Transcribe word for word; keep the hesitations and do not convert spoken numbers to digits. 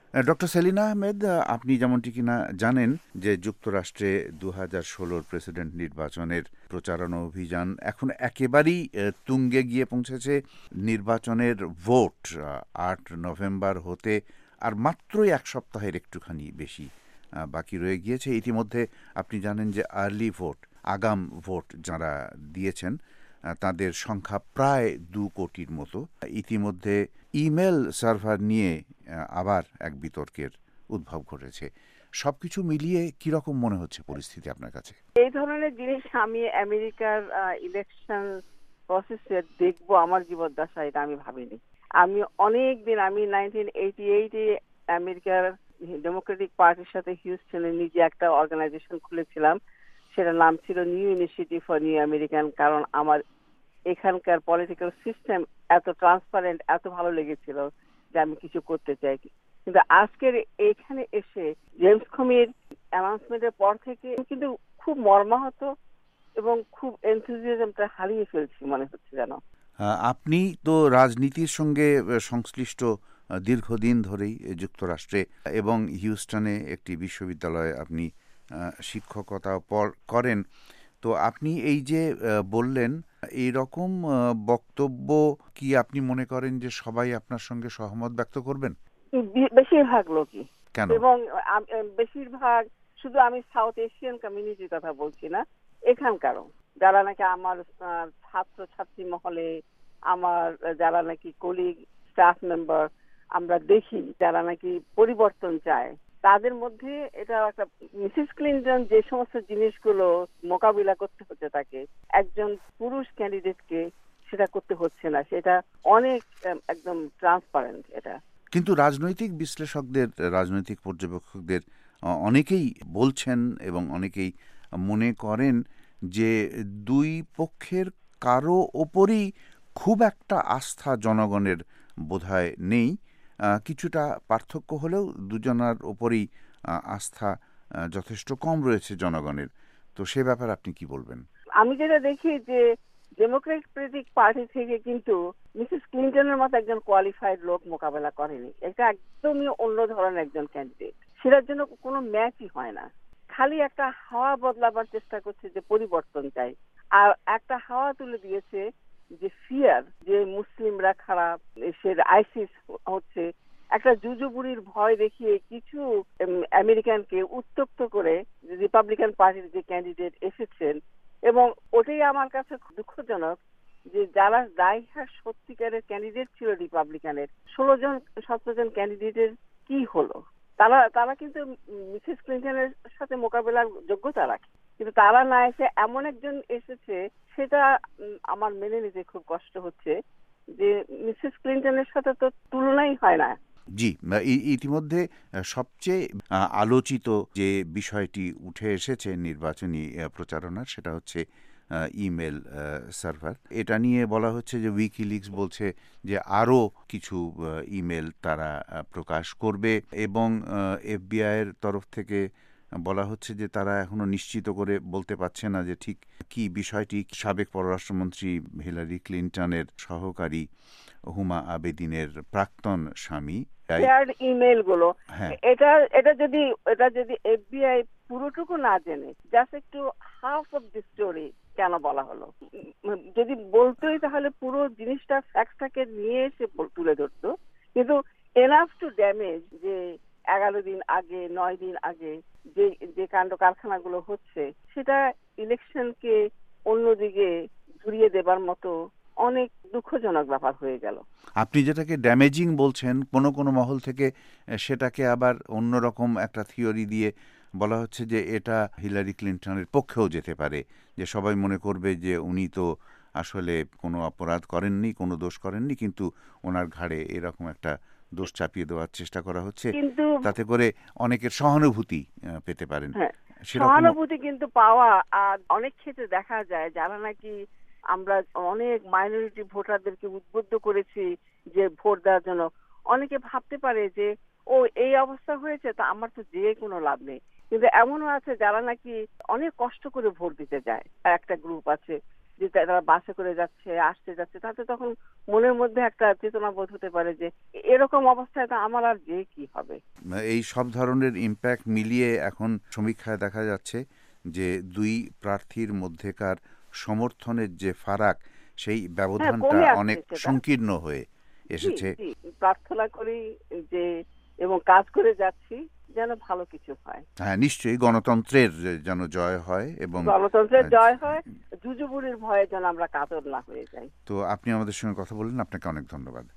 Doctor Selina Ahmed, আপনি যেমনটি কিনা জানেন যে যুক্তরাষ্ট্রে দু হাজার ষোলোর প্রেসিডেন্ট নির্বাচনের প্রচারণা অভিযান এখন একেবারেই তুঙ্গে গিয়ে পৌঁছেছে। নির্বাচনের ভোট আট নভেম্বর হতে আর মাত্রই এক সপ্তাহের একটুখানি বেশি বাকি রয়ে গিয়েছে। ইতিমধ্যে আপনি জানেন যে আর্লি ভোট, আগাম ভোট যারা দিয়েছেন তাদের সংখ্যা প্রায় দু কোটির মতো। ইতিমধ্যে ইমেল সার্ভার নিয়ে আবার এক বিতর্কের উদ্ভব ঘটেছে। সবকিছু মিলিয়ে কিরকম মনে হচ্ছে পরিস্থিতি আপনার কাছে? এই ধরনের জিনিস আমি আমেরিকার ইলেকশন প্রসেসে দেখবো আমার জীবদ্দশায়, এটা আমি ভাবিনি। আমি অনেক দিন, আমি নাইনটিন এইটি এইটে আমেরিকার ডেমোক্রেটিক পার্টির সাথে হিউস্টনে নিজে একটা অর্গানাইজেশন খুলেছিলাম। সেটার নাম ছিল new initiative for new American. কারণ আমার এখানকার পলিটিক্যাল সিস্টেম এত ট্রান্সপারেন্ট, এত ভালো লেগেছিল যে আমি কিছু করতে চাই। কিন্তু আজকের এখানে এসে জেমস কমির অ্যানাউন্সমেন্টের পর থেকে কিন্তু খুব মর্মাহত এবং খুব এনথুজিয়াজমটা হারিয়ে ফেলছি মনে হচ্ছে যেন। আপনি তো রাজনীতির সঙ্গে সংশ্লিষ্ট দীর্ঘদিন ধরেই যুক্তরাষ্ট্রে, এবং হিউস্টনে একটি বিশ্ববিদ্যালয়ে আপনি শিক্ষকতা করেন। তো আপনি এই যে বললেন, এই রকম বক্তব্য কি আপনি মনে করেন যে সবাই আপনার সঙ্গে সহমত ব্যক্ত করবেন? বেশিরভাগ লোকই। কেন? এবং বেশিরভাগ, শুধু আমি সাউথ এশিয়ান কমিউনিটির কথা বলছি না, এখানকারও যারা নাকি আমার ছাত্র ছাত্রী মহলে, আমার যারা নাকি কলিগ, স্টাফ মেম্বার, আমরা দেখি যারা নাকি পরিবর্তন চায়, তাদের মধ্যে এটা একটা, মিসেস ক্লিনটন যে সমস্ত জিনিসগুলো মোকাবিলা করতে হচ্ছে তাকে, একজন পুরুষ ক্যান্ডিডেটকে সেটা করতে হচ্ছে না। সেটা অনেক একদম ট্রান্সপারেন্ট এটা। কিন্তু রাজনৈতিক বিশ্লেষকদের, রাজনৈতিক পর্যবেক্ষকদের অনেকেই বলছেন এবং অনেকেই মনে করেন যে দুই পক্ষের কারো ওপরই খুব একটা আস্থা জনগণের বোধহয় নেই। কিছুটা পার্থক্য হলেও দুজনার ওপরই আস্থা যথেষ্ট কম রয়েছে জনগণের। তো সে ব্যাপারে আপনি কি বলবেন? আমি যেটা দেখি যে ডেমোক্রেটিক পার্টি থেকে কিন্তু মিসেস ক্লিনটনের মতো একজন কোয়ালিফাইড লোক মোকাবেলা করেনি। এটা একদমই অন্য ধরনের একজন ক্যান্ডিডেট। সেটার জন্য কোনো ম্যাচই হয় না। খালি একটা হাওয়া বদলাবার চেষ্টা করছে যে পরিবর্তন চাই, আর একটা হাওয়া তুলে দিয়েছে যে ফিয়ার, যে মুসলিমরা খারাপ, সে আইসিস হচ্ছে, একটা জুজুবুড়ির ভয় দেখিয়ে কিছু আমেরিকানকে উত্তপ্ত করে রিপাবলিকান পার্টির যে ক্যান্ডিডেট এসেছেন। এবং ওটাই আমার কাছে দুঃখজনক যে যারা দায়হার সত্যিকারের ক্যান্ডিডেট ছিল রিপাবলিকানের, ষোলো জন সতেরো জন ক্যান্ডিডেটের কি হলো? তারা তারা কিন্তু মিসেস ক্লিনটনের সাথে মোকাবেলার যোগ্যতা রাখে, কিন্তু তারা না এসে এমন একজন এসেছে, সেটা আমার মেনে নিতে খুব কষ্ট হচ্ছে যে মিসেস ক্লিনটনের সাথে তো তুলনাই হয় না। জি, ইতিমধ্যে সবচেয়ে আলোচিত যে বিষয়টি উঠে এসেছে নির্বাচনী প্রচারণার, সেটা হচ্ছে ইমেল সার্ভার। এটা নিয়ে বলা হচ্ছে যে উইকিলিক্স বলছে যে আরও কিছু ইমেল তারা প্রকাশ করবে, এবং এফবিআই এর তরফ থেকে বলা হচ্ছে যে তারা এখনো নিশ্চিত করে বলতে পারছে না যে ঠিক কি বিষয়টি। সাবেক পররাষ্ট্রমন্ত্রী হিলারি ক্লিনটনের সহকারী হুমা আবেদিনের প্রাক্তন স্বামী শেয়ার্ড ইমেল গুলো, এটা এটা যদি এটা যদি এফবিআই পুরোটুকু না জেনে জাস্ট একটু হাফ অফ দি স্টোরি কেন বলা হলো, যদি বলতোই তাহলে পুরো জিনিসটা ফ্যাক্টটাকে নিয়ে এসে তুলে ধরতো। কিন্তু এনাফ টু ড্যামেজ যে এগারো দিন আগে, নয় দিন আগে যে যে কাণ্ড কারখানাগুলো হচ্ছে, সেটা ইলেকশনকে অন্যদিকে ঘুরিয়ে দেবার মতো অনেক দুঃখজনক ব্যাপার হয়ে গেল। আপনি যেটাকে ড্যামেজিং বলছেন, কোনো কোনো মহল থেকে সেটাকে আবার অন্যরকম একটা থিওরি দিয়ে বলা হচ্ছে যে এটা হিলারি ক্লিনটনের পক্ষেও যেতে পারে, যে সবাই মনে করবে যে উনি তো আসলে কোনো অপরাধ করেননি, কোনো দোষ করেননি, কিন্তু ওনার ঘাড়ে এরকম একটা দোষ চাপিয়ে দেওয়ার চেষ্টা করা হচ্ছে, তাতে করে অনেকের সহানুভূতি পেতে পারেন। সহানুভূতি কিন্তু পাওয়া, আর অনেক ক্ষেত্রে দেখা যায় যারা নাকি আমরা অনেক মাইনরিটি ভোটারদেরকে উদ্বুদ্ধ করেছি যে ভোট দেওয়ার জন্য, অনেকে ভাবতে পারে যে ও এই অবস্থা হয়েছে তা আমার তো যে কোনো লাভ নেই। কিন্তু এমনও আছে যারা নাকি অনেক কষ্ট করে ভোট দিতে যায়। একটা গ্রুপ আছে যে তারা বাসে করে যাচ্ছে, আসতে যাচ্ছে, তাতে তখন মনের মধ্যে একটা চেতনা বোধ হতে পারে যে এরকম অবস্থায় তো আমার আর যে কি হবে। এই সব ধরনের ইম্প্যাক্ট মিলিয়ে এখন সমীক্ষায় দেখা যাচ্ছে যে দুই প্রার্থীর মধ্যেকার সমর্থনের যে ফারাক, সেই ব্যবধানটা অনেক সংকীর্ণ হয়ে এসেছে। প্রার্থনা করি যে এবং কাজ করে যাচ্ছি যেন ভালো কিছু হয়। হ্যাঁ, নিশ্চয়ই গণতন্ত্রের যেন জয় হয় এবং গণতন্ত্রের জয় হয়, জুজুবুরির ভয়ে যেন আমরা কাতর না হয়ে যাই। তো আপনি আমাদের সঙ্গে কথা বললেন, আপনাকে অনেক ধন্যবাদ।